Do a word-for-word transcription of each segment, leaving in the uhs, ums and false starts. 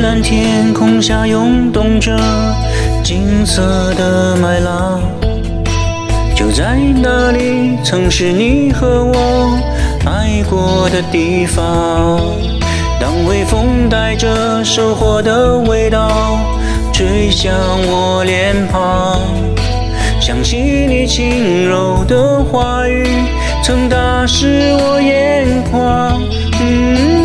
蓝天空下涌动着金色的麦浪，就在那里，曾是你和我爱过的地方。当微风带着收获的味道吹向我脸庞，想起你轻柔的话语，曾打湿我眼眶。嗯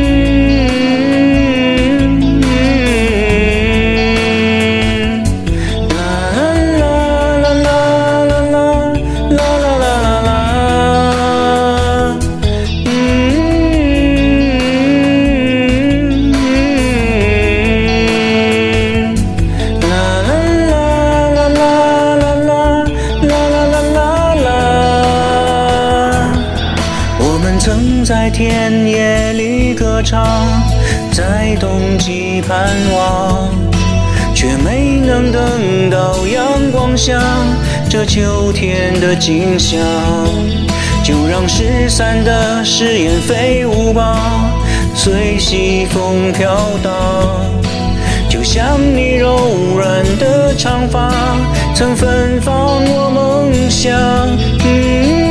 在田野里歌唱，在冬季盼望，却没能等到阳光下这秋天的景象。就让失散的誓言飞舞吧，随西风飘荡。就像你柔软的长发，曾芬芳我梦想。嗯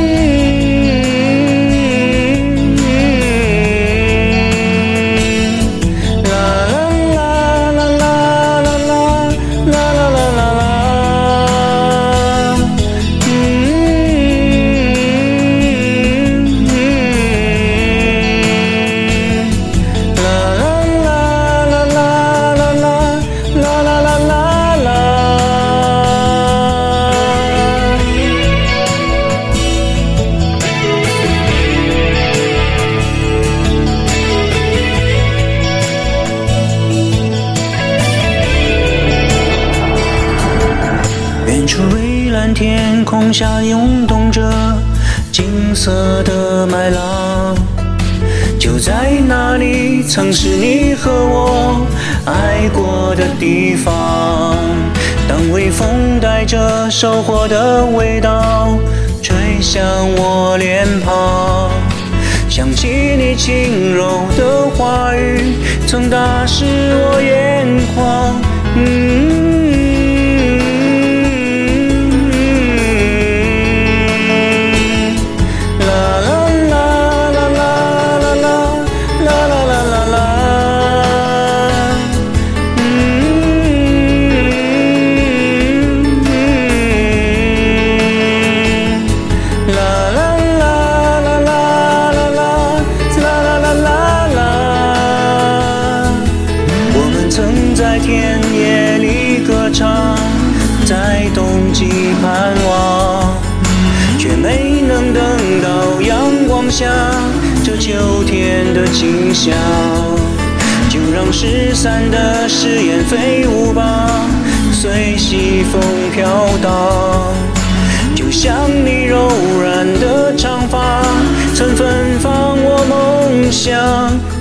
远处蔚蓝天空下涌动着金色的麦浪，就在那里，曾是你和我爱过的地方。当微风带着收获的味道吹向我脸庞，想起你轻柔的话语，曾打湿我眼眶。嗯在田野里歌唱，在冬季盼望，却没能等到阳光下这秋天的景象。就让失散的誓言飞舞吧，随西风飘荡。就像你柔软的长发，曾芬芳我梦想。